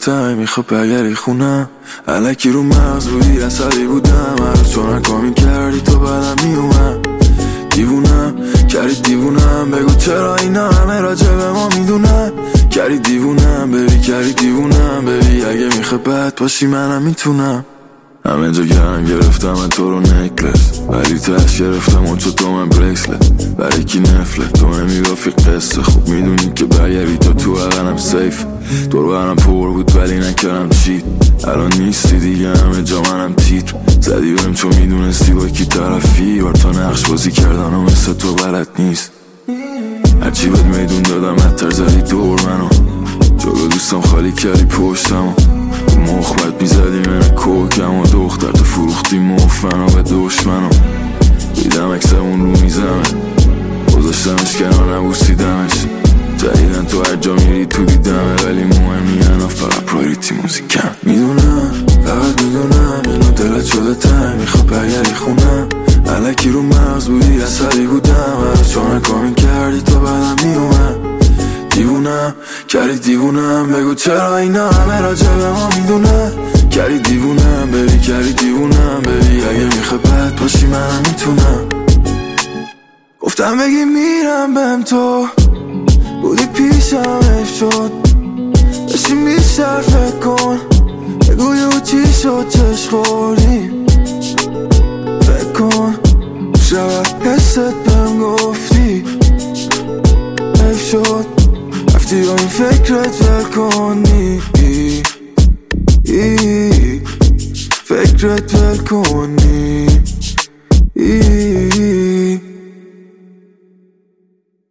تای میخواد برگردی خونم الکی رو مغز بودی عصبی بودم هر روز چون کامی کردی تو بعدم میومم دیوونم کردی دیوونم بگو چرا اینا همه راجع به ما میدونن کردی دیوونم ببی کردی دیوونم ببی اگه میخواد بد باشی منم میتونم همه جا گرم گرفتم من تو رو نکلس ولی تش گرفتم اون تو من بریسلت برای کی نفله تو نمیگافی قصه خوب میدونی که برگردی تو اقلم سیف دور برم پر بود ولی نکردم چیت الان نیستی دیگه همه جا منم تیتر زدی برم چون میدونستی با کی طرفی بار تا نقش بازی کردن و مثل تو بلد نیست هرچی بهت میدون دادم حتر زدی دور منو جلو دوستم خالی کردی پشتمو مخمت میزدی من کوکم و دختر تو فروختی مفنو به دشمنو دیدم اکسمون رو میزمه گذاشتمش کنار نبوسیدمش جدیدن تو هر جا میری تو دیدمه ولی مهم نیانا فقط پرایوریتی موزیکم میدونم فقط میدونم اینو دلت شده تنگ میخواد برگردی خونم الکی رو مغز بودی عصبی بودم هر روز چون کامین کردی تو بعدم میومم دیوونم کردی دیوونم بگو چرا اینا همه راجع به ما میدونن کردی دیوونم ببی کردی دیوونم ببی اگه میخوای بد باشی من میتونم گفتم بگی میرم بهم تو بودی پیشم حیف شد بشیم بیشتر فکر کن بگو یه چی شد چش خوردیم فکر کن شود حست بهم گفتی حیف شد رفتی با این فکرت ول کنی فکرت ول کنی